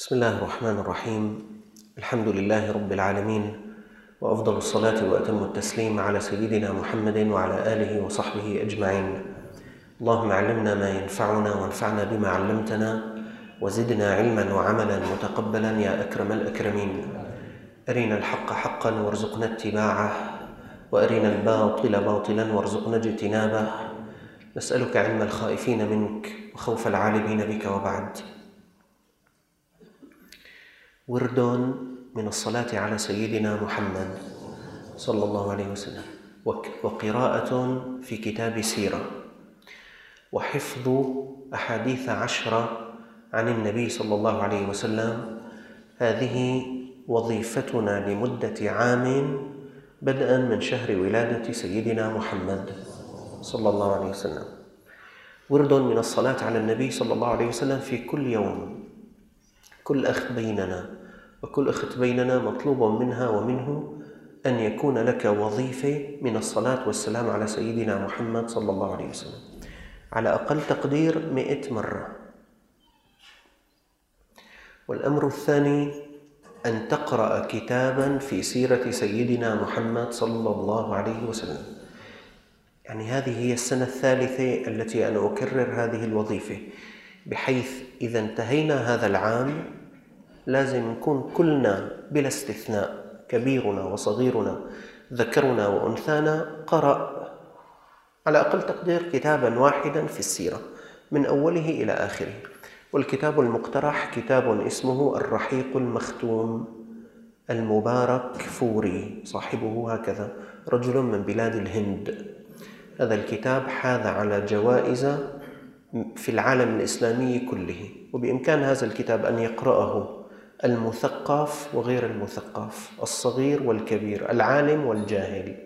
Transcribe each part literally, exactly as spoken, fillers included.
بسم الله الرحمن الرحيم. الحمد لله رب العالمين، وأفضل الصلاة وأتم التسليم على سيدنا محمد وعلى آله وصحبه أجمعين. اللهم علمنا ما ينفعنا وانفعنا بما علمتنا وزدنا علما وعملا متقبلا يا أكرم الأكرمين. أرنا الحق حقا وارزقنا اتباعه، وأرنا الباطل باطلا وارزقنا اجتنابه. نسألك علم الخائفين منك وخوف العالمين بك، وبعد. ورد من الصلاة على سيدنا محمد صلى الله عليه وسلم، وقراءة في كتاب سيرة، وحفظ أحاديث عشرة عن النبي صلى الله عليه وسلم. هذه وظيفتنا لمدة عام، بدءا من شهر ولادة سيدنا محمد صلى الله عليه وسلم. ورد من الصلاة على النبي صلى الله عليه وسلم في كل يوم. كل أخ بيننا وكل أخت بيننا مطلوب منها ومنه أن يكون لك وظيفة من الصلاة والسلام على سيدنا محمد صلى الله عليه وسلم، على أقل تقدير مئة مرة. والأمر الثاني أن تقرأ كتابا في سيرة سيدنا محمد صلى الله عليه وسلم. يعني هذه هي السنة الثالثة التي أنا أكرر هذه الوظيفة، بحيث إذا انتهينا هذا العام لازم نكون كلنا بلا استثناء، كبيرنا وصغيرنا، ذكرنا وأنثانا، قرأ على أقل تقدير كتابا واحدا في السيرة من أوله إلى آخره. والكتاب المقترح كتاب اسمه الرحيق المختوم، المبارك فوري، صاحبه هكذا رجل من بلاد الهند. هذا الكتاب حاز على جوائز في العالم الإسلامي كله، وبإمكان هذا الكتاب أن يقرأه المثقف وغير المثقف، الصغير والكبير، العالم والجاهل،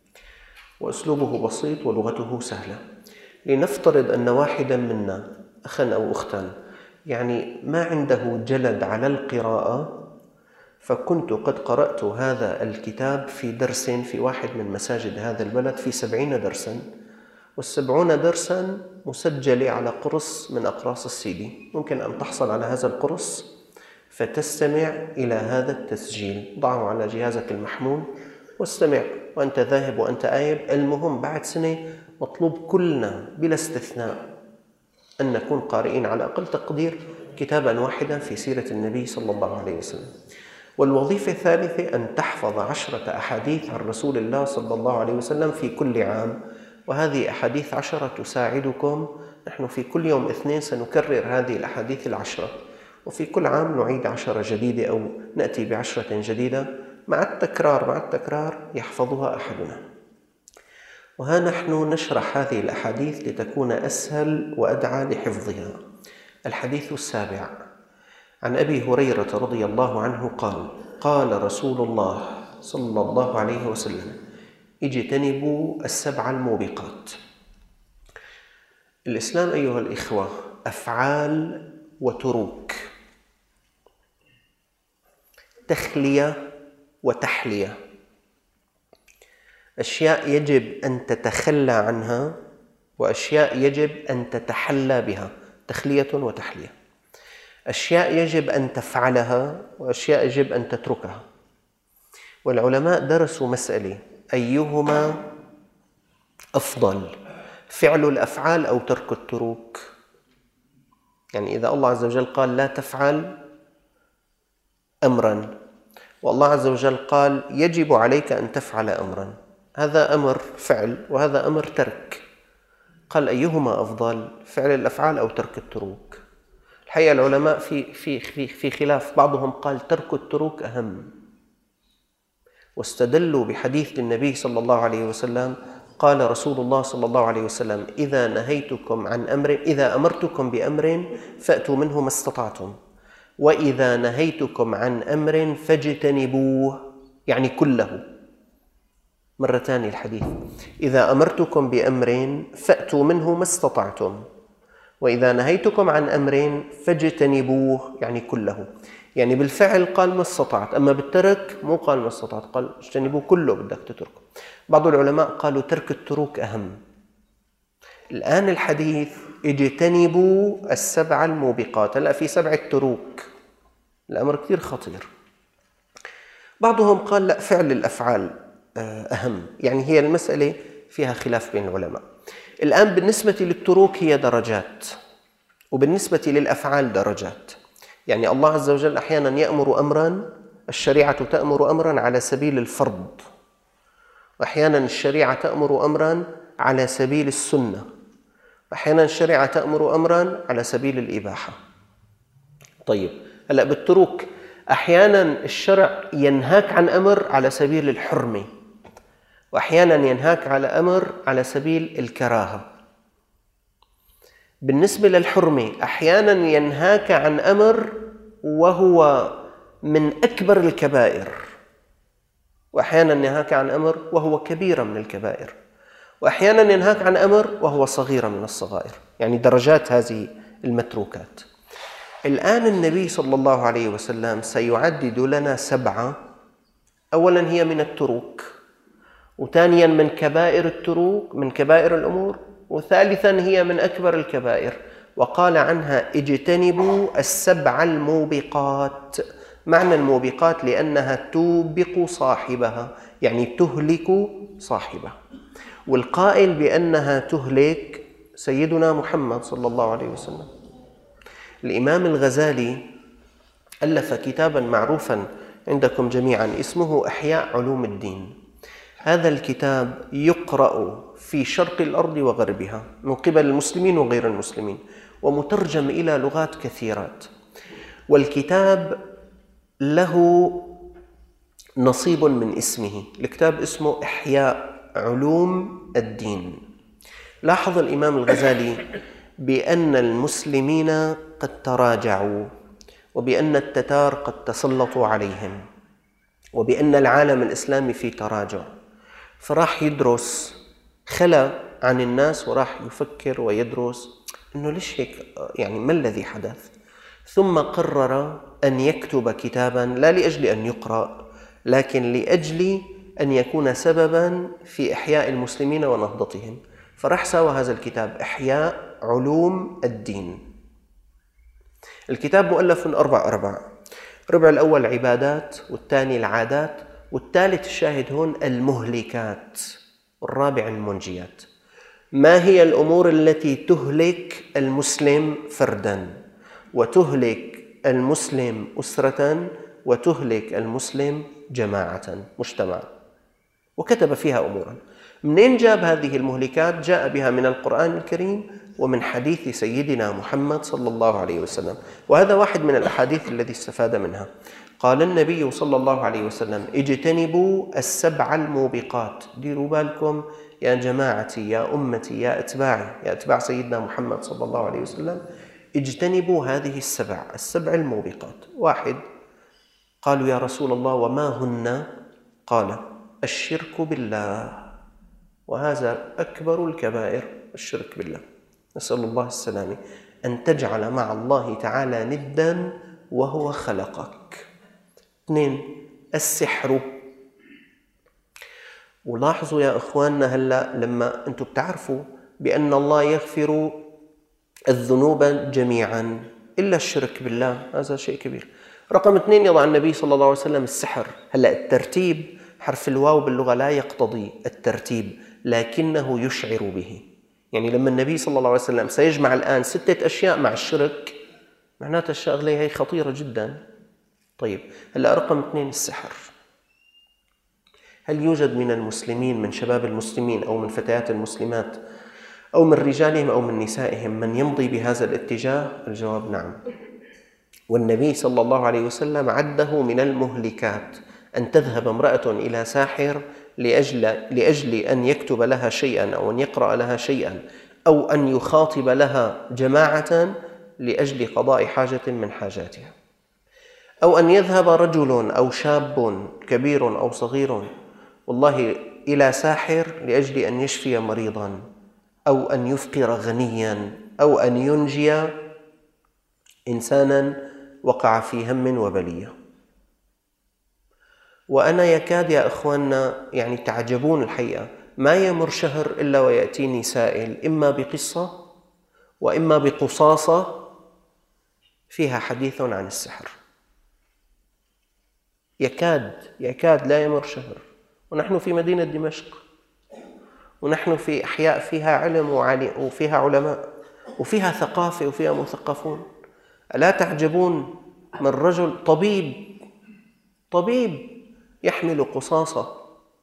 وأسلوبه بسيط ولغته سهلة. لنفترض أن واحدا منا، أخا أو أختا، يعني ما عنده جلد على القراءة، فكنت قد قرأت هذا الكتاب في درس في واحد من مساجد هذا البلد في سبعين درسا، والسبعون درسا مسجلة على قرص من أقراص السيدي. ممكن أن تحصل على هذا القرص فتستمع إلى هذا التسجيل، ضعه على جهازك المحمول واستمع وأنت ذاهب وأنت آيب. المهم بعد سنة مطلوب كلنا بلا استثناء أن نكون قارئين على أقل تقدير كتابا واحدا في سيرة النبي صلى الله عليه وسلم. والوظيفة الثالثة أن تحفظ عشرة أحاديث عن رسول الله صلى الله عليه وسلم في كل عام. وهذه أحاديث عشرة تساعدكم. نحن في كل يوم اثنين سنكرر هذه الأحاديث العشرة، وفي كل عام نعيد عشرة جديدة أو نأتي بعشرة جديدة. مع التكرار مع التكرار يحفظها أحدنا. وها نحن نشرح هذه الأحاديث لتكون أسهل وأدعى لحفظها. الحديث السابع عن أبي هريرة رضي الله عنه قال: قال رسول الله صلى الله عليه وسلم: اجتنبوا السبع الموبقات. الإسلام أيها الإخوة أفعال وتروك، تخلية وتحلية، أشياء يجب أن تتخلى عنها وأشياء يجب أن تتحلى بها، تخلية وتحلية. أشياء يجب أن تفعلها وأشياء يجب أن تتركها. والعلماء درسوا مسألة: أيهما أفضل، فعل الأفعال أو ترك التروك؟ يعني إذا الله عز وجل قال لا تفعل أمرا، والله عز وجل قال يجب عليك أن تفعل أمرا، هذا أمر فعل وهذا أمر ترك. قال أيهما أفضل، فعل الأفعال أو ترك التروك؟ الحقيقة العلماء في في في في خلاف. بعضهم قال ترك التروك أهم، واستدلوا بحديث للنبي صلى الله عليه وسلم. قال رسول الله صلى الله عليه وسلم: إذا نهيتكم عن أمر إذا أمرتكم بأمر فأتوا منه ما استطعتم، وإذا نهيتكم عن أمر فاجتنبوه، يعني كله. مرة ثانية الحديث: إذا أمرتكم بأمر فأتوا منه ما استطعتم، وإذا نهيتكم عن أمر فاجتنبوه، يعني كله. يعني بالفعل قال ما استطعت، أما بالترك مو قال ما استطعت، قال اجتنبوه كله، بدك تتركه. بعض العلماء قالوا ترك التروك أهم. الآن الحديث اجتنبوا السبع الموبقات. هلأ في سبع تروك، الأمر كثير خطير. بعضهم قال لا، فعل الأفعال أهم، يعني هي المسألة فيها خلاف بين العلماء. الآن بالنسبة للتروك هي درجات، وبالنسبة للأفعال درجات. يعني الله عز وجل أحيانا يأمر أمرا، الشريعة تأمر أمرا على سبيل الفرض، وأحيانا الشريعة تأمر أمرا على سبيل السنة، وأحيانا الشريعة تأمر أمرا على سبيل الإباحة. طيب هلأ بالتروك أحيانا الشرع ينهاك عن أمر على سبيل الحرمة، وأحيانا ينهاك على أمر على سبيل الكراهة. بالنسبة للحرمة أحيانا ينهاك عن أمر وهو من أكبر الكبائر، وأحيانا ينهاك عن أمر وهو كبيرة من الكبائر، وأحيانا ينهاك عن أمر وهو صغيرة من الصغائر، يعني درجات هذه المتروكات. الآن النبي صلى الله عليه وسلم سيعدد لنا سبعة، أولا هي من التروك، وثانيا من كبائر التروك، من كبائر الأمور، وثالثا هي من أكبر الكبائر. وقال عنها اجتنبوا السبع الموبقات. معنى الموبقات لأنها توبق صاحبها، يعني تهلك صاحبها. والقائل بأنها تهلك سيدنا محمد صلى الله عليه وسلم. الإمام الغزالي ألف كتابا معروفا عندكم جميعا اسمه إحياء علوم الدين. هذا الكتاب يقرأ في شرق الأرض وغربها من قبل المسلمين وغير المسلمين، ومترجم إلى لغات كثيرات. والكتاب له نصيب من اسمه، الكتاب اسمه إحياء علوم الدين. لاحظ الإمام الغزالي بأن المسلمين قد تراجعوا، وبأن التتار قد تسلطوا عليهم، وبأن العالم الإسلامي في تراجع، فراح يدرس، خلى عن الناس وراح يفكر ويدرس إنه ليش هيك، يعني ما الذي حدث. ثم قرر أن يكتب كتابا لا لأجل أن يقرأ، لكن لأجل أن يكون سببا في إحياء المسلمين ونهضتهم. فراح سوى هذا الكتاب إحياء علوم الدين. الكتاب مؤلف من أربع أرباع، ربع الأول عبادات، والثاني العادات، والثالث الشاهد هون المهلكات، والرابع المنجيات. ما هي الأمور التي تهلك المسلم فردا، وتهلك المسلم أسرة، وتهلك المسلم جماعة مجتمع، وكتب فيها أمورا. منين جاب هذه المهلكات؟ جاء بها من القرآن الكريم ومن حديث سيدنا محمد صلى الله عليه وسلم. وهذا واحد من الأحاديث الذي استفاد منها. قال النبي صلى الله عليه وسلم اجتنبوا السبع الموبقات. ديروا بالكم يا جماعتي، يا أمتي، يا أتباعي، يا أتباع سيدنا محمد صلى الله عليه وسلم، اجتنبوا هذه السبع، السبع الموبقات. واحد، قالوا يا رسول الله وما هن؟ قال الشرك بالله، وهذا أكبر الكبائر، الشرك بالله، نسأل الله السلامة، أن تجعل مع الله تعالى ندا وهو خلقك. اثنين، السحر. ولاحظوا يا إخواننا هلأ لما أنتم بتعرفوا بأن الله يغفر الذنوب جميعا إلا الشرك بالله، هذا شيء كبير. رقم اثنين، يضع النبي صلى الله عليه وسلم السحر. هلأ الترتيب، حرف الواو باللغة لا يقتضي الترتيب لكنه يشعر به. يعني لما النبي صلى الله عليه وسلم سيجمع الآن ستة أشياء مع الشرك، معناتها الشغلة هي خطيرة جدا. طيب هلأ رقم اثنين، السحر. هل يوجد من المسلمين، من شباب المسلمين أو من فتيات المسلمات أو من رجالهم أو من نسائهم من يمضي بهذا الاتجاه؟ الجواب نعم. والنبي صلى الله عليه وسلم عده من المهلكات أن تذهب امرأة إلى ساحر لأجل, لأجل أن يكتب لها شيئا أو أن يقرأ لها شيئا أو أن يخاطب لها جماعة لأجل قضاء حاجة من حاجاتها، أو أن يذهب رجل أو شاب كبير أو صغير والله إلى ساحر لأجل أن يشفي مريضا أو أن يفقر غنيا أو أن ينجي إنسانا وقع في هم وبلية. وأنا يكاد يا إخواننا يعني تعجبون الحقيقة، ما يمر شهر إلا ويأتيني سائل إما بقصة وإما بقصاصة فيها حديث عن السحر. يكاد يكاد لا يمر شهر ونحن في مدينة دمشق، ونحن في أحياء فيها علم وفيها علماء وفيها ثقافة وفيها مثقفون. ألا تعجبون من رجل طبيب طبيب يحمل قصاصة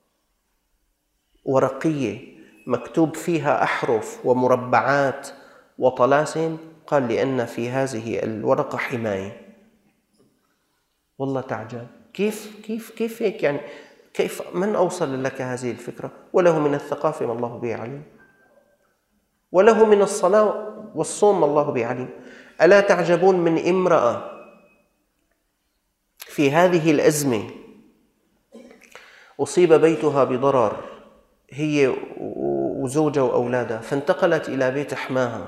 ورقية مكتوب فيها أحرف ومربعات وطلاسم، قال لأن في هذه الورقة حماية. والله تعجب، كيف كيف كيف هيك يعني؟ كيف من أوصل لك هذه الفكرة؟ وله من الثقافة ما الله به عليم، وله من الصلاة والصوم ما الله به عليم. ألا تعجبون من امرأة في هذه الأزمة أصيب بيتها بضرر هي وزوجها وأولادها، فانتقلت إلى بيت حماها،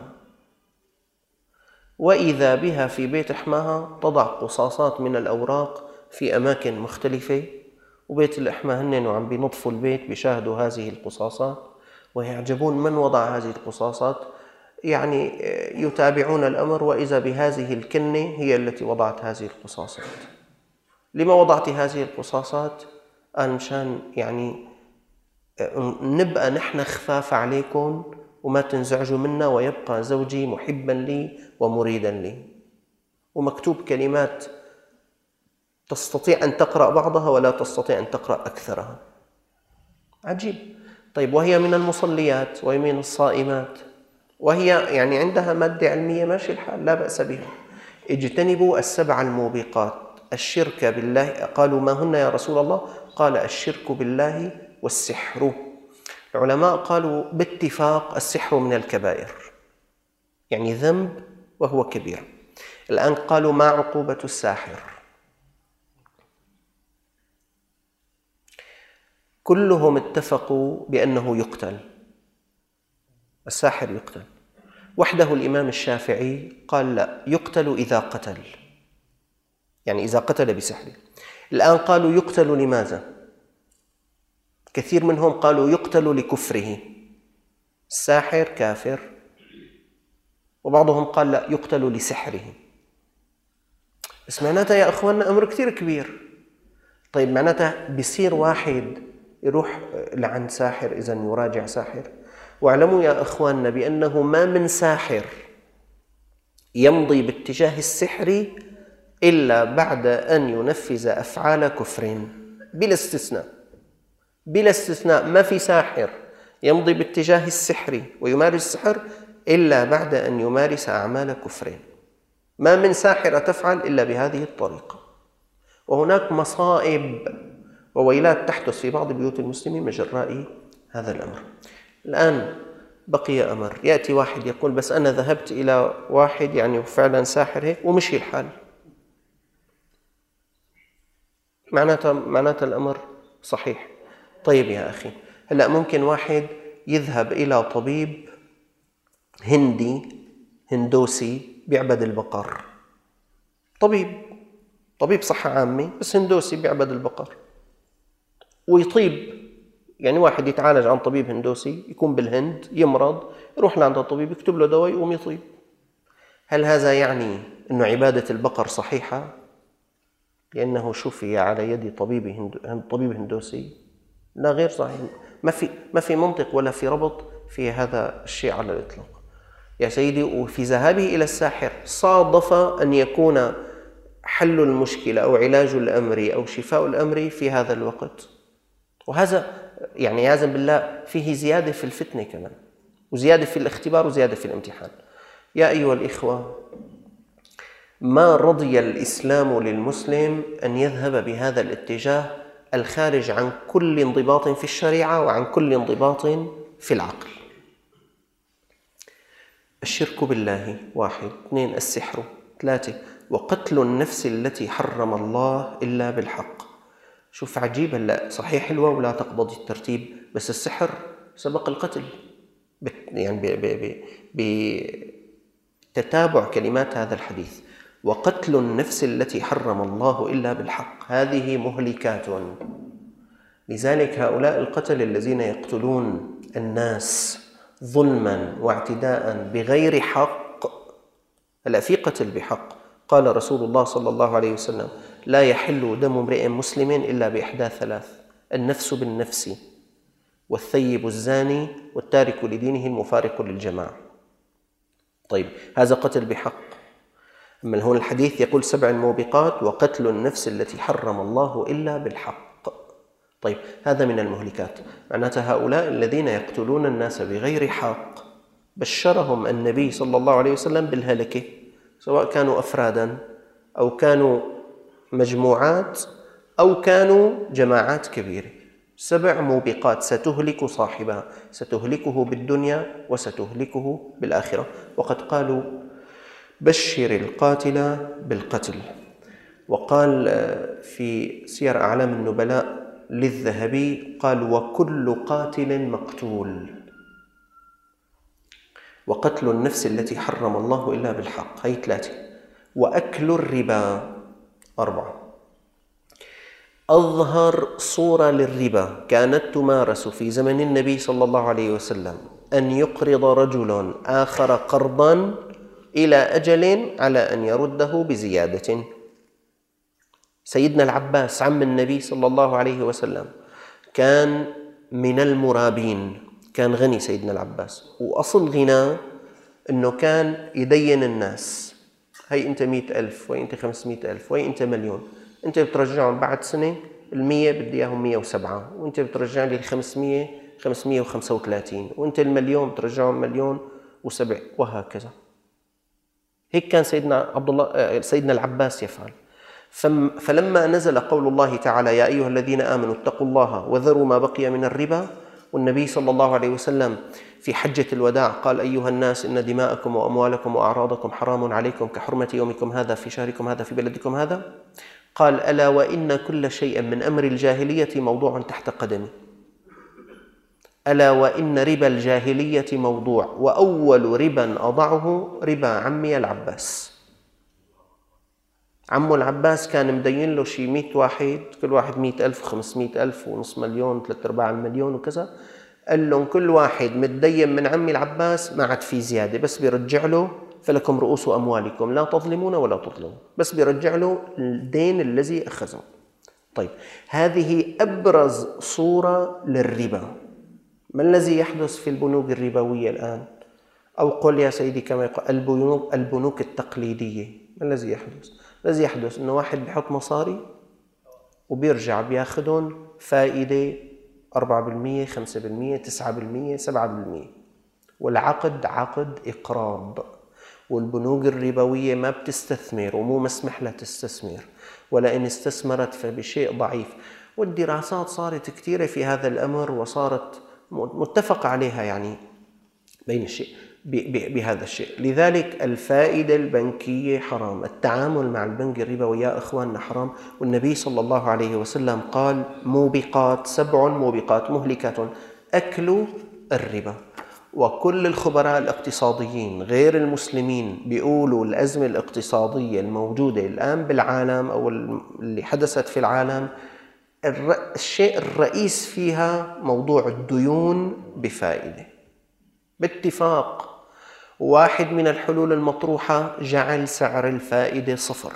وإذا بها في بيت حماها تضع قصاصات من الأوراق في أماكن مختلفة، وبيت الإحماء هن وعم بينظفوا البيت بيشاهدوا هذه القصاصات ويعجبون من وضع هذه القصاصات، يعني يتابعون الأمر، وإذا بهذه الكنة هي التي وضعت هذه القصاصات. لما وضعت هذه القصاصات؟ قال مشان يعني نبقى نحن خفاف عليكم وما تنزعجوا منا، ويبقى زوجي محبا لي ومريدا لي. ومكتوب كلمات تستطيع أن تقرأ بعضها ولا تستطيع أن تقرأ أكثرها. عجيب. طيب وهي من المصليات وهي من الصائمات وهي يعني عندها مادة علمية ماشي الحال، لا بأس بها. اجتنبوا السبع الموبقات، الشرك بالله. قالوا ما هن يا رسول الله؟ قال الشرك بالله والسحر. العلماء قالوا باتفاق السحر من الكبائر، يعني ذنب وهو كبير. الآن قالوا ما عقوبة الساحر؟ كلهم اتفقوا بأنه يقتل، الساحر يقتل. وحده الإمام الشافعي قال لا، يقتل إذا قتل، يعني إذا قتل بسحره. الآن قالوا يقتل لماذا؟ كثير منهم قالوا يقتل لكفره، الساحر كافر. وبعضهم قال لا، يقتل لسحره. بس معناتها يا أخواننا أمر كثير كبير. طيب معناتها بيصير واحد يروح لعند ساحر إذا يراجع ساحر؟ واعلموا يا أخواننا بأنه ما من ساحر يمضي باتجاه السحر إلا بعد أن ينفذ أفعال كفر بلا استثناء، بلا استثناء. ما في ساحر يمضي باتجاه السحر ويمارس السحر إلا بعد أن يمارس أعمال كفر. ما من ساحرة تفعل إلا بهذه الطريقة. وهناك مصائب وويلات تحدث في بعض بيوت المسلمين من جراء هذا الأمر. الآن بقي أمر، يأتي واحد يقول بس أنا ذهبت إلى واحد يعني فعلا ساحر هيك ومشي الحال، معناتها معناتها الأمر صحيح. طيب يا أخي، هلأ ممكن واحد يذهب إلى طبيب هندي هندوسي بيعبد البقر، طبيب طبيب صحة عامة بس هندوسي بيعبد البقر ويطيب. يعني واحد يتعالج عن طبيب هندوسي يكون بالهند يمرض، يروح لعند الطبيب يكتب له دواء يقوم يطيب. هل هذا يعني أنه عبادة البقر صحيحة لأنه شفي على يد طبيب هندو طبيب هندوسي؟ لا، غير صحيح. ما في ما في منطق ولا في ربط في هذا الشيء على الإطلاق يا سيدي. وفي ذهابه إلى الساحر صادف أن يكون حل المشكلة أو علاج الأمر أو شفاء الأمر في هذا الوقت، وهذا يعني يعزم بالله فيه زيادة في الفتنة كمان، وزيادة في الاختبار، وزيادة في الامتحان. يا أيها الإخوة، ما رضي الإسلام للمسلم أن يذهب بهذا الاتجاه الخارج عن كل انضباط في الشريعة وعن كل انضباط في العقل. الشرك بالله واحد، اثنين السحر، ثلاثة وقتل النفس التي حرم الله إلا بالحق. شوف عجيب، هلا صحيح الواو لا تقتضي الترتيب، بس السحر سبق القتل يعني بتتابع كلمات هذا الحديث. وقتل النفس التي حرم الله إلا بالحق، هذه مهلكات. لذلك هؤلاء القتل الذين يقتلون الناس ظلما واعتداء بغير حق، هلا في قتل بحق قال رسول الله صلى الله عليه وسلم: لا يحل دم امرئ مسلم إلا بإحدى ثلاث: النفس بالنفس، والثيب الزاني، والتارك لدينه المفارق للجماعة. طيب، هذا قتل بحق. أما هون الحديث يقول سبع موبقات وقتل النفس التي حرم الله إلا بالحق. طيب، هذا من المهلكات. معناتها هؤلاء الذين يقتلون الناس بغير حق بشرهم النبي صلى الله عليه وسلم بالهلكة، سواء كانوا أفرادا أو كانوا مجموعات أو كانوا جماعات كبيرة. سبع موبقات ستهلك صاحبها، ستهلكه بالدنيا وستهلكه بالآخرة. وقد قالوا: بشر القاتل بالقتل. وقال في سير أعلام النبلاء للذهبي، قال: وكل قاتل مقتول. وقتل النفس التي حرم الله إلا بالحق، هي ثلاثة. وأكل الربا، أربعة. أظهر صورة للربا كانت تمارس في زمن النبي صلى الله عليه وسلم أن يقرض رجل آخر قرضا إلى أجل على أن يرده بزيادة. سيدنا العباس عم النبي صلى الله عليه وسلم كان من المرابين، كان غني سيدنا العباس، وأصل غناه أنه كان يدين الناس: هي أنت مئة ألف، وهي أنت خمسمئة ألف، وهي أنت مليون، أنت بترجعهم بعد سنة، المية بدي إياهم مئة وسبعة، وأنت بترجع لي الخمسمية خمسمئة وخمسة وثلاثين، وأنت المليون بترجعهم مليون وسبع، وهكذا. هيك كان سيدنا عبد الله سيدنا العباس يفعل. فلما نزل قول الله تعالى: يا أيها الذين آمنوا اتقوا الله وذروا ما بقي من الربا، والنبي صلى الله عليه وسلم في حجة الوداع قال: أيها الناس، إن دماءكم وأموالكم وأعراضكم حرام عليكم كحرمة يومكم هذا في شهركم هذا في بلدكم هذا. قال: ألا وإن كل شيء من أمر الجاهلية موضوع تحت قدمي. ألا وإن ربا الجاهلية موضوع، وأول ربا أضعه ربا عمي العباس. عمه العباس كان مدين له شي مئة واحد، كل واحد مئة ألف، خمسمئة ألف، ونص مليون، ثلاثة أرباع المليون وكذا. قال لهم: كل واحد متدين من عمي العباس ما عاد في زيادة، بس بيرجع له فلكم رؤوس أموالكم لا تظلمون ولا تظلمون، بس بيرجع له الدين الذي أخذه. طيب، هذه أبرز صورة للربا. ما الذي يحدث في البنوك الربوية الآن؟ أو قل يا سيدي كما يقول البنوك, البنوك التقليدية. ما الذي يحدث؟ الذي يحدث أنه واحد بيحط مصاري وبيرجع بياخدهم فائدة أربعة بالمئة، خمسة بالمئة، تسعة بالمئة، سبعة بالمئة، والعقد عقد إقراض. والبنوك الربوية ما بتستثمر ومو مسمح لها تستثمر، ولا إن استثمرت فبشيء ضعيف. والدراسات صارت كثيرة في هذا الأمر، وصارت متفق عليها يعني بين الشيء بهذا الشيء. لذلك الفائدة البنكية حرام، التعامل مع البنك الربوي يا إخواننا حرام. والنبي صلى الله عليه وسلم قال: موبقات، سبع موبقات مهلكات: أكل الربا. وكل الخبراء الاقتصاديين غير المسلمين بيقولوا الأزمة الاقتصادية الموجودة الآن بالعالم أو اللي حدثت في العالم، الشيء الرئيس فيها موضوع الديون بفائدة باتفاق. واحد من الحلول المطروحة جعل سعر الفائدة صفر،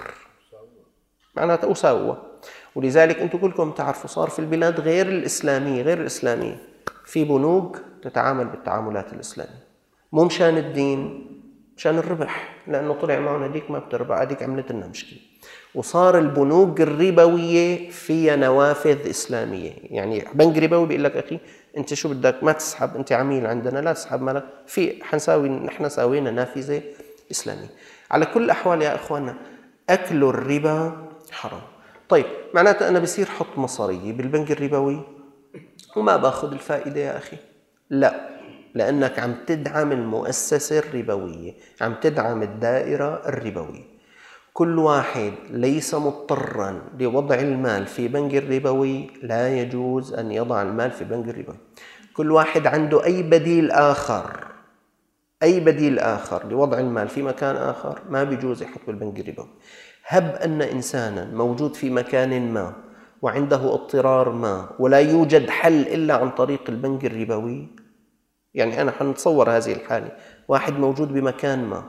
معناته أساوة. ولذلك أنتم كلكم تعرفوا صار في البلاد غير الإسلامية غير الإسلامية في بنوك تتعامل بالتعاملات الإسلامية، مو مشان الدين، مشان الربح، لأنه طلع معنا هذيك ما بتربح، هذيك عملت لنا مشكلة. وصار البنوك الربوية فيها نوافذ إسلامية. يعني بنك ربوي بيقول لك: أخي أنت شو بدك، ما تسحب، أنت عميل عندنا لا تسحب مالك، في حنساوي نحن ساوينا نافذة إسلامية. على كل الأحوال يا إخواننا، أكل الربا حرام. طيب، معناته أنا بصير حط مصاري بالبنك الربوي وما باخذ الفائدة يا أخي؟ لا، لأنك عم تدعم المؤسسة الربوية، عم تدعم الدائرة الربوية. كل واحد ليس مضطرا لوضع المال في بنك الربوي لا يجوز أن يضع المال في بنك الربوي. كل واحد عنده أي بديل آخر أي بديل آخر لوضع المال في مكان آخر ما بيجوز يحط بالبنك الربوي. هب أن إنسانا موجود في مكان ما وعنده اضطرار ما ولا يوجد حل إلا عن طريق البنك الربوي. يعني أنا حنتصور هذه الحالة: واحد موجود بمكان ما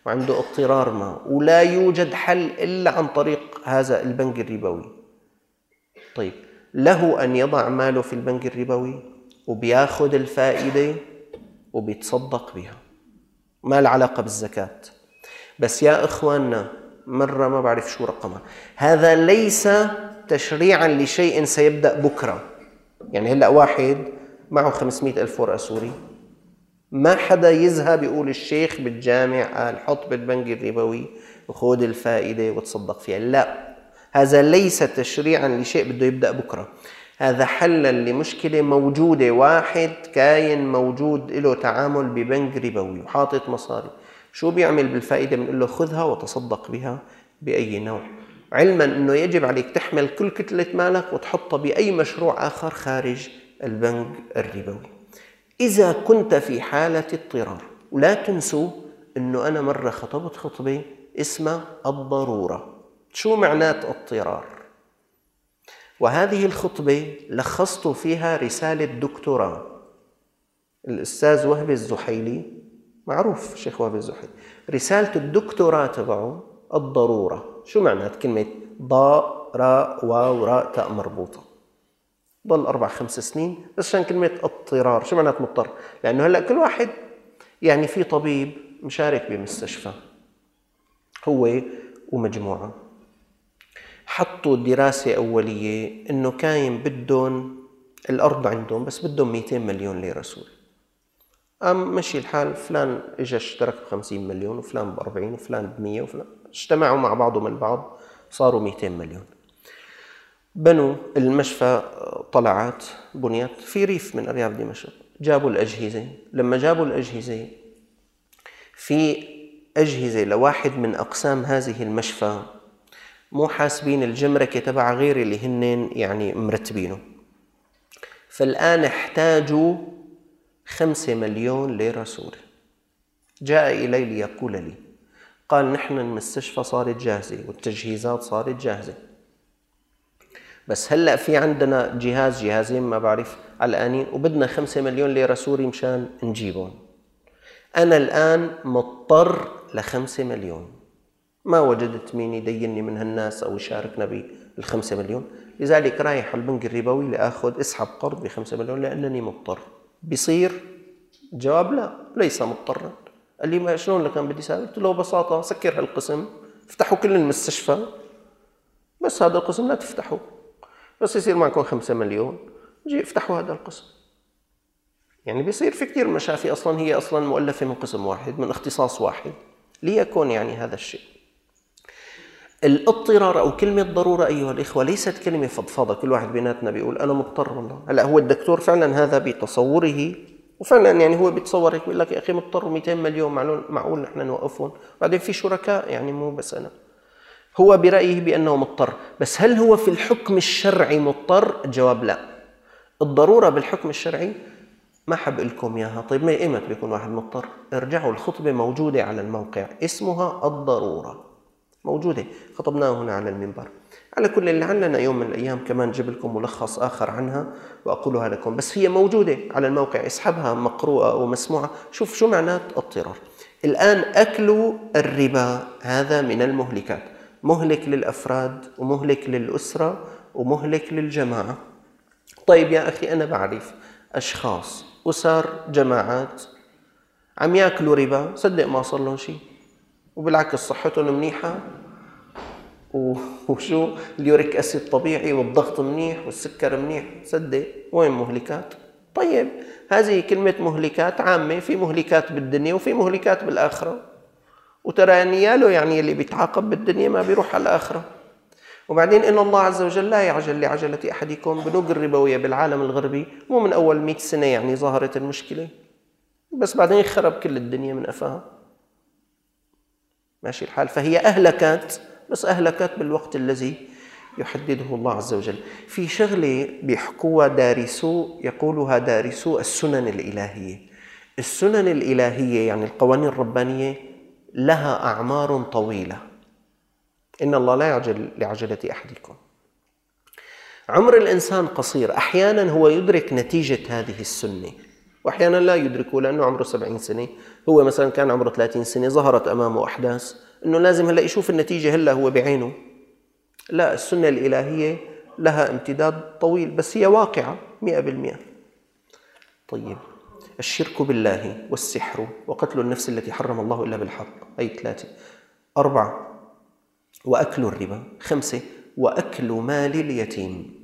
وعنده اضطرار ما ولا يوجد حل إلا عن طريق هذا البنك الربوي. طيب له أن يضع ماله في البنك الربوي وبياخد الفائدة وبيتصدق بها، ما له علاقة بالزكاة. بس يا إخواننا مرة ما بعرف شو رقمها، هذا ليس تشريعا لشيء سيبدأ بكرة. يعني هلأ واحد معه خمسمائة ألف ورقة سوري، ما حدا يذهب يقول الشيخ بالجامع قال حط بالبنك الربوي وخذ الفائدة وتصدق فيها. لا، هذا ليس تشريعا لشيء بده يبدأ بكرة، هذا حلا لمشكلة موجودة. واحد كاين موجود له تعامل ببنك ربوي وحاطط مصاري، شو بيعمل بالفائدة؟ بنقول له خذها وتصدق بها بأي نوع، علما أنه يجب عليك تحمل كل كتلة مالك وتحطها بأي مشروع آخر خارج البنك الربوي إذا كنت في حالة اضطرار. ولا تنسوا أنه أنا مرة خطبت خطبة اسمها الضرورة. شو معنات اضطرار؟ وهذه الخطبة لخصت فيها رسالة دكتوراه الأستاذ وهب الزحيلي، معروف شيخ وهب الزحيلي، رسالة الدكتوراه تبعه الضرورة. شو معنات كلمة ضاء راء واو راء تاء مربوطة؟ ضل أربع خمس سنين بس عشان كلمة اضطرار. شو معنات مضطر؟ لأنه هلأ كل واحد يعني في طبيب مشارك بمستشفى هو ومجموعة، حطوا دراسة أولية إنه كاين بدهم الأرض عندهم بس بدهم مئتين مليون ليرة سوري. أم مشي الحال، فلان إجا اشترك بخمسين مليون وفلان بأربعين وفلان بمية وفلان اجتمعوا مع بعضهم البعض صاروا مئتين مليون. بنوا المشفى، طلعت بنيت في ريف من أرياف دمشق، جابوا الأجهزة. لما جابوا الأجهزة، في أجهزة لواحد من أقسام هذه المشفى مو حاسبين الجمركة تبع غير اللي هن يعني مرتبينه، فالآن احتاجوا خمسة مليون ليرة سوري. جاء إلي ليقول لي، قال نحن المستشفى صارت جاهزة والتجهيزات صارت جاهزة، بس هلأ في عندنا جهاز جهازين ما بعرف علقانين وبدنا خمسة مليون ليرة سوري مشان نجيبهم. أنا الآن مضطر لخمسة مليون، ما وجدت مين يديني من هالناس أو يشاركنا بالخمسة مليون، لذلك رايح البنك الربوي لأخذ اسحب قرض بخمسة مليون لأنني مضطر. بيصير؟ جواب لا، ليس مضطرا. قال لي ما شلون لكان بدي ساوي؟ قلت له ببساطة سكر هالقسم، افتحوا كل المستشفى بس هذا القسم لا تفتحوا، بس يصير معكم خمسة مليون جي افتحوا هذا القسم. يعني بيصير في كثير مشافي أصلا هي أصلا مؤلفة من قسم واحد من اختصاص واحد، ليكون يعني هذا الشيء. الاضطرار أو كلمة ضرورة أيها الإخوة ليست كلمة فضفاضة كل واحد بيناتنا بيقول أنا مضطر والله. هلا هو الدكتور فعلا هذا بتصوره، وفعلا يعني هو بيتصور هيك، بيقول لك يا أخي مضطر مئتين مليون، معقول معقول نحن نوقفهم؟ بعدين في شركاء يعني مو بس أنا. هو برأيه بأنه مضطر، بس هل هو في الحكم الشرعي مضطر؟ الجواب لا. الضرورة بالحكم الشرعي ما حب لكم إياها. طيب ما إيمت بيكون واحد مضطر؟ ارجعوا، الخطبة موجودة على الموقع اسمها الضرورة، موجودة خطبناها هنا على المنبر. على كل لعلنا يوم من الأيام كمان جيب لكم ملخص آخر عنها وأقولها لكم، بس هي موجودة على الموقع، اسحبها مقروءة ومسموعة، شوف شو معنات اضطرار. الآن أكل الربا هذا من المهلكات، مهلك للأفراد ومهلك للأسرة ومهلك للجماعة. طيب يا أخي أنا بعرف أشخاص أسر جماعات عم يأكلوا ربا، صدق ما صار لهم شيء، وبالعكس صحتهم منيحة وشو اليوريك أسيد طبيعي والضغط منيح والسكر منيح، صدق وين مهلكات؟ طيب هذه كلمة مهلكات عامة، في مهلكات بالدنيا وفي مهلكات بالآخرة، وترى نياله يعني اللي بيتعاقب بالدنيا ما بيروح على الآخرة. وبعدين إن الله عز وجل لا يعجل لعجلة أحدكم. بنوك الربوية بالعالم الغربي مو من أول مئة سنة يعني ظهرت المشكلة، بس بعدين خرب كل الدنيا من أفاها، ماشي الحال. فهي أهلكت، بس أهلكت بالوقت الذي يحدده الله عز وجل. في شغلة بيحكوها دارسو، يقولها دارسو السنن الإلهية. السنن الإلهية يعني القوانين الربانية لها أعمار طويلة، إن الله لا يعجل لعجلة أحدكم. عمر الإنسان قصير، أحيانا هو يدرك نتيجة هذه السنة. وأحيانا لا يدركه لأنه عمره سبعين سنة. هو مثلا كان عمره ثلاثين سنة، ظهرت أمامه أحداث أنه لازم هلأ يشوف النتيجة هلأ هو بعينه. لا، السنة الإلهية لها امتداد طويل، بس هي واقعة مئة بالمئة. طيب، الشرك بالله والسحر وقتل النفس التي حرم الله إلا بالحق، أي ثلاثة. أربعة، وأكل الربا. خمسة، وأكل مال اليتيم.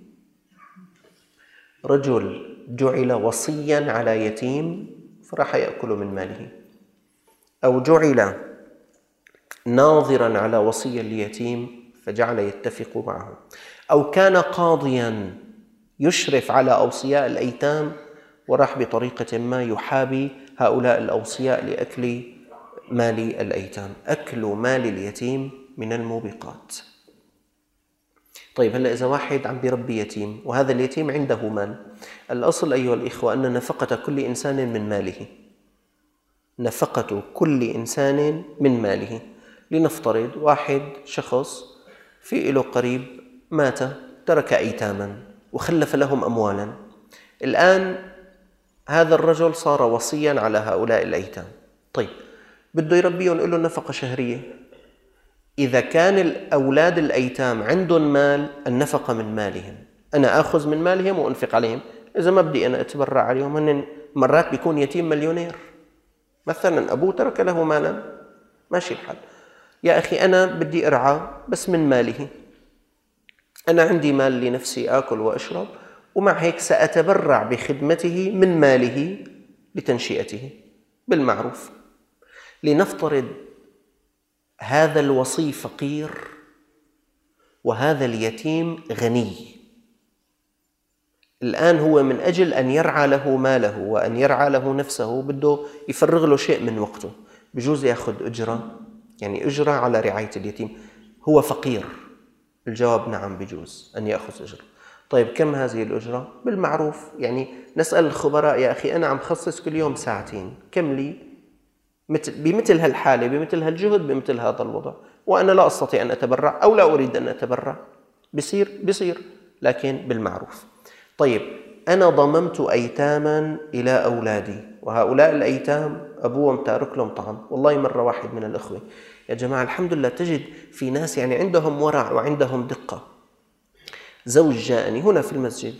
رجل جعل وصيا على يتيم فراح يأكل من ماله، أو جعل ناظرا على وصي اليتيم فجعل يتفق معه، أو كان قاضيا يشرف على أوصياء الأيتام وراح بطريقة ما يحابي هؤلاء الأوصياء لأكل مال الأيتام. أكل مال اليتيم من الموبقات. طيب، هلأ إذا واحد عم بيربي يتيم وهذا اليتيم عنده مال، الأصل أيها الإخوة أن نفقة كل إنسان من ماله، نفقة كل إنسان من ماله. لنفترض واحد شخص في له قريب مات، ترك أيتاما وخلف لهم أموالا. الآن هذا الرجل صار وصيا على هؤلاء الأيتام. طيب، بده يربيهم، يقول له نفقة شهرية. إذا كان الأولاد الأيتام عندهم مال، النفقة من مالهم، أنا أخذ من مالهم وأنفق عليهم. إذا ما بدي أنا أتبرع عليهم، هن مرات بيكون يتيم مليونير، مثلا أبوه ترك له مالا، ماشي الحال. يا أخي أنا بدي أرعى بس من ماله، أنا عندي مال لنفسي آكل وأشرب، ومع هيك سأتبرع بخدمته من ماله لتنشئته بالمعروف. لنفترض هذا الوصي فقير وهذا اليتيم غني. الآن هو من أجل أن يرعى له ماله وأن يرعى له نفسه بده يفرغ له شيء من وقته. بجوز يأخذ أجرة، يعني أجرة على رعاية اليتيم. هو فقير، الجواب نعم، بجوز أن يأخذ أجرة. طيب، كم هذه الأجرة؟ بالمعروف، يعني نسأل الخبراء، يا أخي أنا عم خصص كل يوم ساعتين، كم لي بمثل هالحالة، بمثل هالجهد، بمثل هذا الوضع، وأنا لا أستطيع أن أتبرع أو لا أريد أن أتبرع، بصير بصير لكن بالمعروف. طيب، أنا ضممت أيتاما إلى أولادي، وهؤلاء الأيتام أبوهم تارك لهم طعام. والله مرة واحد من الأخوة، يا جماعة الحمد لله تجد في ناس يعني عندهم ورع وعندهم دقة. زوج جاءني هنا في المسجد،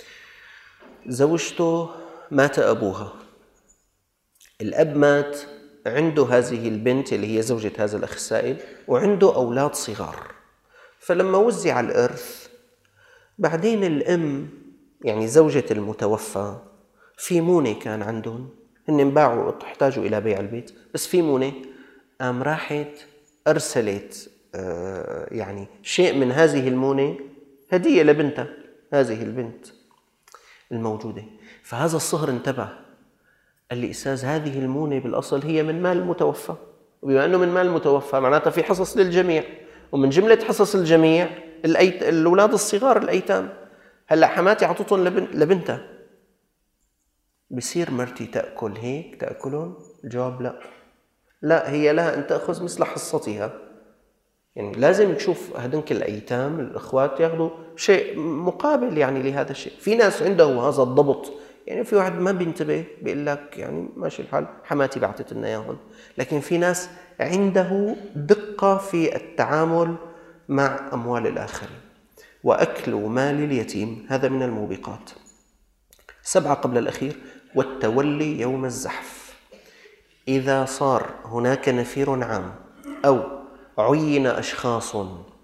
زوجته مات أبوها، الأب مات، عنده هذه البنت اللي هي زوجة هذا الأخ السائل، وعنده أولاد صغار. فلما وزع الإرث بعدين الأم، يعني زوجة المتوفى، في مونة كان عندهم، هن باعوا، احتاجوا إلى بيع البيت، بس في مونة، قام راحت أرسلت يعني شيء من هذه المونة هدية لبنتها، هذه البنت الموجودة. فهذا الصهر انتبه، قال لي أستاذ هذه المونة بالأصل هي من مال المتوفى، وبما أنه من مال المتوفى معناتها في حصص للجميع، ومن جملة حصص الجميع الأيت... الأولاد الصغار الأيتام. هلأ حماتي عطتهم لبن... لبنتها، بصير مرتي تأكل هيك تأكلهم؟ الجواب لا، لا، هي لها أن تأخذ مثل حصتها. يعني لازم تشوف هدنك الأيتام الأخوات يأخذوا شيء مقابل يعني لهذا الشيء. في ناس عنده هذا الضبط، يعني في واحد ما بينتبه بيقول لك يعني ماشي الحال، حماتي بعتت لنا اياهم. لكن في ناس عنده دقة في التعامل مع أموال الآخرين. وأكل مال اليتيم، هذا من الموبقات. سبعة قبل الأخير، والتولي يوم الزحف. إذا صار هناك نفير عام أو عين أشخاص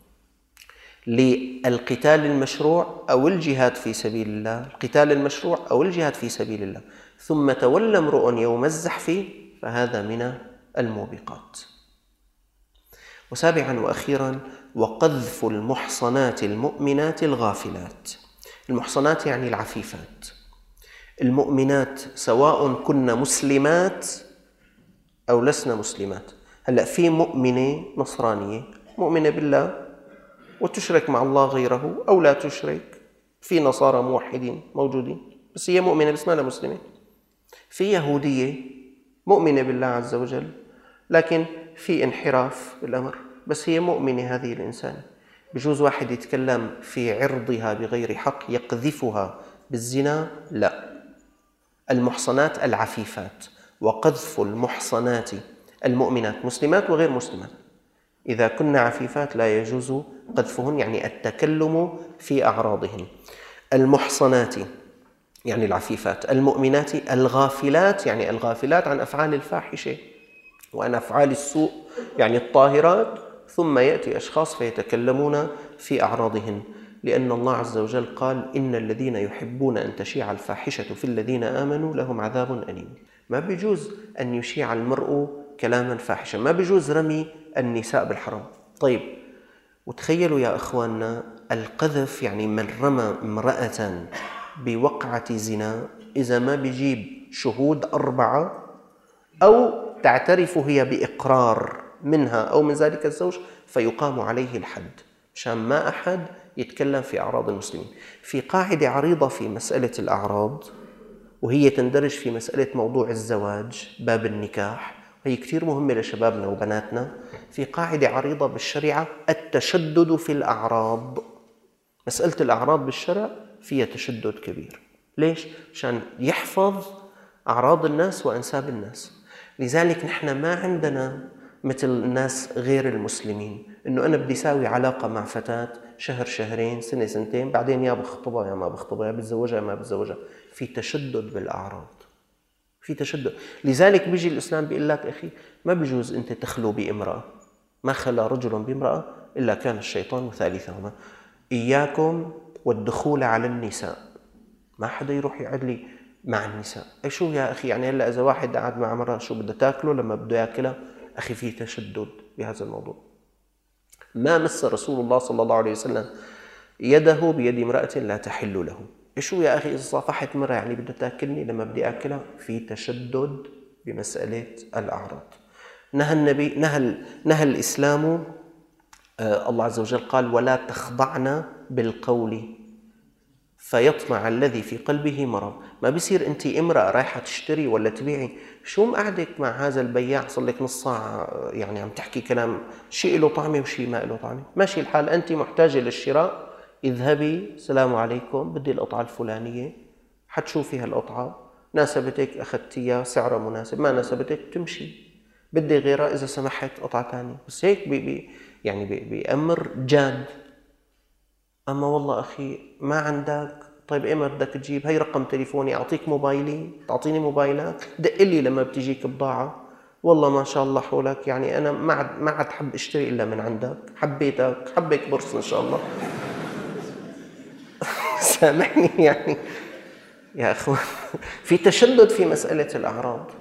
للقتال المشروع أو الجهاد في سبيل الله، القتال المشروع أو الجهاد في سبيل الله، ثم تولى امرؤ يوم الزحف، فهذا من الموبقات. وسابعا وأخيرا، وقذف المحصنات المؤمنات الغافلات. المحصنات يعني العفيفات، المؤمنات، سواء كنا مسلمات أو لسنا مسلمات. هلأ في مؤمنة نصرانية مؤمنة بالله وتشرك مع الله غيره أو لا تشرك، في نصارى موحدين موجودين بس هي مؤمنة بس ما لها مسلمة. في يهودية مؤمنة بالله عز وجل لكن في انحراف بالأمر، بس هي مؤمنة هذه الإنسان. بجوز واحد يتكلم في عرضها بغير حق يقذفها بالزنا؟ لا، المحصنات العفيفات، وقذف المحصنات المؤمنات مسلمات وغير مسلمات إذا كن عفيفات لا يجوز قذفهن، يعني التكلم في أعراضهن. المحصنات يعني العفيفات، المؤمنات، الغافلات يعني الغافلات عن أفعال الفاحشة وعن أفعال السوء يعني الطاهرات، ثم يأتي أشخاص فيتكلمون في أعراضهن، لأن الله عز وجل قال إن الذين يحبون أن تشيع الفاحشة في الذين آمنوا لهم عذاب أليم. ما بيجوز أن يشيع المرء كلاما فاحشا، ما بيجوز رمي النساء بالحرام. طيب، وتخيلوا يا أخواننا القذف، يعني من رمى امرأة بوقعة زنا إذا ما بيجيب شهود أربعة أو تعترف هي بإقرار منها أو من ذلك الزوج فيقام عليه الحد، مشان ما أحد يتكلم في أعراض المسلمين. في قاعدة عريضة في مسألة الأعراض، وهي تندرج في مسألة موضوع الزواج، باب النكاح، وهي كثير مهمة لشبابنا وبناتنا. في قاعدة عريضة بالشريعة: التشدد في الأعراض. مسألة الأعراض بالشرع فيها تشدد كبير. ليش؟ عشان يحفظ أعراض الناس وأنساب الناس. لذلك نحن ما عندنا مثل الناس غير المسلمين، إنه أنا بدي ساوي علاقة مع فتاة شهر شهرين سنة سنتين بعدين يا بخطبها يا ما بخطبها، يا بتزوجها يا ما بتزوجها. في تشدد بالأعراض، في تشدد. لذلك بيجي الإسلام بيقول لك أخي ما بيجوز أنت تخلو بامرأة، ما خلا رجل بامرأة إلا كان الشيطان ثالثهما. إياكم والدخول على النساء، ما حدا يروح يقعد لي مع النساء. أي شو يا أخي، يعني هلا إذا واحد قاعد مع مرة شو بده تاكله لما بده ياكلها؟ أخي في تشدد بهذا الموضوع. ما مس رسول الله صلى الله عليه وسلم يده بيد امرأة لا تحل له. شو يا أخي إذا صافحت مرة يعني بدها تاكلني لما بدي أكلها؟ في تشدد بمسألة الأعراض. نهى النبي نهى نهى الإسلام، آه الله عز وجل قال: ولا تخضعن بالقول فيطمع الذي في قلبه مرض. ما بيصير أنت امرأة رايحة تشتري ولا تبيعي، شو مقعدك مع هذا البياع صار لك نص ساعة يعني عم تحكي كلام شيء له طعمه وشيء ما له طعمه؟ ماشي الحال، أنت محتاجة للشراء، اذهبي السلام عليكم بدي القطعة الفلانية، حتشوفي هالقطعة، ناسبتك أخذتيها سعرها مناسب، ما ناسبتك تمشي، بدي غيرها إذا سمحت قطعة ثانية. بس هيك بي بي يعني بي بأمر جاد. أما والله أخي ما عندك، طيب إيه ما بدك تجيب؟ هي رقم تليفوني، أعطيك موبايلي، تعطيني موبايلك، دق لي لما بتجيك بضاعة، والله ما شاء الله حولك، يعني أنا ما عاد ما عاد حب أشتري إلا من عندك، حبيتك حبك برص إن شاء الله. سامحني يعني يا أخوان، في تشدد في مسألة الأعراض.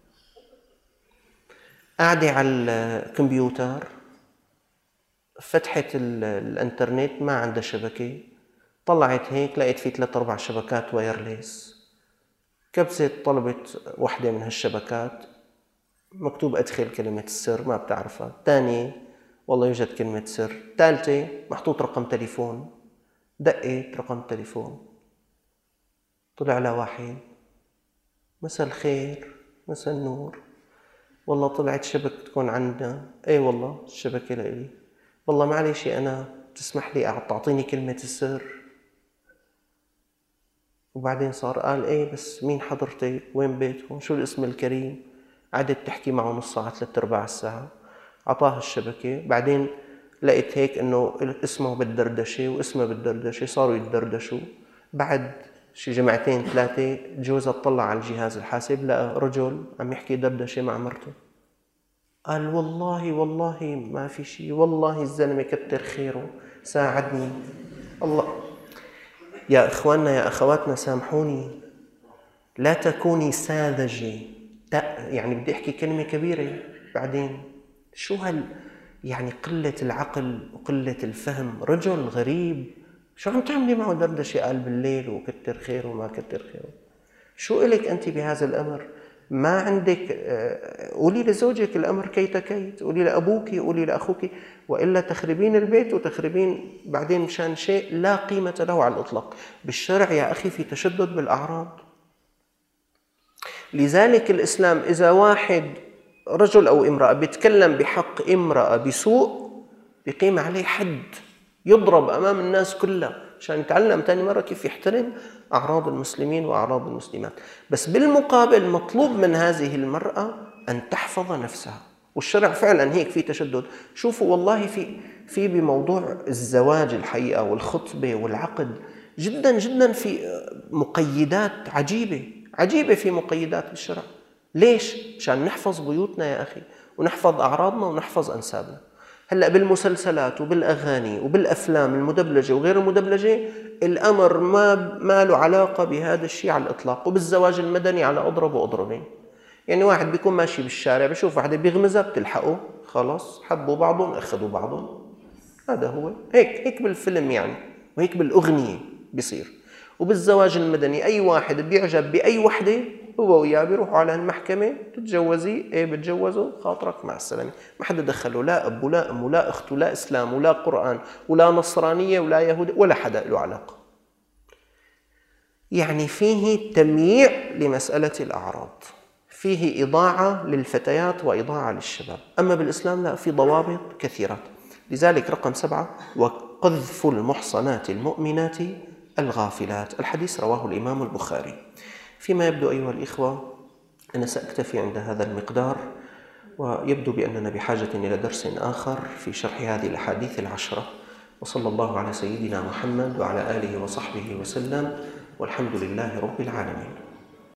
قاعدة على الكمبيوتر، فتحت الانترنت ما عندها شبكة، طلعت هيك لقيت فيه ثلاث أربع شبكات وايرلس، كبست طلبت واحدة من هالشبكات، مكتوب أدخل كلمة السر ما بتعرفها، ثانية والله يوجد كلمة سر، ثالثة محطوط رقم تليفون، دقيت رقم تليفون طلع لها واحد: مساء الخير مساء النور، والله طلعت شبكتكم عندنا. اي والله الشبكة لإلي، والله معلش أنا تسمح لي تعطيني كلمة السر؟ وبعدين صار قال ايه بس مين حضرتك؟ وين بيتكم؟ شو الاسم الكريم؟ قعدت تحكي معه نص ساعة ثلاث ارباع الساعة، عطاها الشبكة. بعدين لقيت هيك انه اسمه بالدردشة واسمه بالدردشة، صاروا يتدردشوا. بعد شي جمعتين ثلاثة جوزها اطلع على الجهاز الحاسب لقى رجل عم يحكي دردشة مع مرته. قال والله والله ما في شيء، والله الزلمة كتر خيره ساعدني الله. يا إخواننا يا أخواتنا سامحوني، لا تكوني ساذجة، يعني بدي أحكي كلمة كبيرة بعدين شو هال يعني قلة العقل وقلة الفهم. رجل غريب شو عم تعملي معه دردشة قال بالليل وكتر خيره وما كتر خيره؟ شو إلك أنت بهذا الأمر؟ ما عندك قولي لزوجك الأمر كيت كيت، قولي لأبوك، قولي لأخوك، وإلا تخربين البيت وتخربين بعدين مشان شيء لا قيمة له على الإطلاق. بالشرع يا أخي في تشدد بالأعراض. لذلك الإسلام إذا واحد رجل أو امرأة بيتكلم بحق امرأة بسوء بيقيم عليه حد، يضرب أمام الناس كلها، عشان يتعلم ثاني مرة كيف يحترم أعراض المسلمين وأعراض المسلمات. بس بالمقابل مطلوب من هذه المرأة أن تحفظ نفسها، والشرع فعلا هيك في تشدد. شوفوا والله في في بموضوع الزواج الحقيقة والخطبة والعقد جدا جدا في مقيدات عجيبة عجيبة، في مقيدات بالشرع. ليش؟ عشان نحفظ بيوتنا يا أخي، ونحفظ أعراضنا ونحفظ أنسابنا. هلأ بالمسلسلات وبالأغاني وبالأفلام المدبلجة وغير المدبلجة الأمر ما ما له علاقة بهذا الشيء على الإطلاق. وبالزواج المدني على أضرب وأضربين. يعني واحد بيكون ماشي بالشارع بشوف واحدة بيغمزها بتلحقه، خلاص حبوا بعضهم أخذوا بعضهم. هذا هو هيك هيك بالفيلم يعني، وهيك بالأغنية بيصير. وبالزواج المدني أي واحد بيعجب بأي وحدة هو وياه بيروحوا على المحكمة، تتجوزي ايه بتجوزه، خاطرك مع السلامة. ما حدا دخله، لا أب ولا أم ولا أخت ولا إسلام ولا قرآن ولا نصرانية ولا يهود ولا حدا له علاقة. يعني فيه تمييع لمسألة الأعراض، فيه إضاعة للفتيات وإضاعة للشباب. أما بالإسلام لا، في ضوابط كثيرة. لذلك رقم سبعة: وقذف المحصنات المؤمنات الغافلات. الحديث رواه الإمام البخاري. فيما يبدو أيها الإخوة أنا سأكتفي عند هذا المقدار، ويبدو بأننا بحاجة إلى درس آخر في شرح هذه الأحاديث العشرة. وصلى الله على سيدنا محمد وعلى آله وصحبه وسلم، والحمد لله رب العالمين.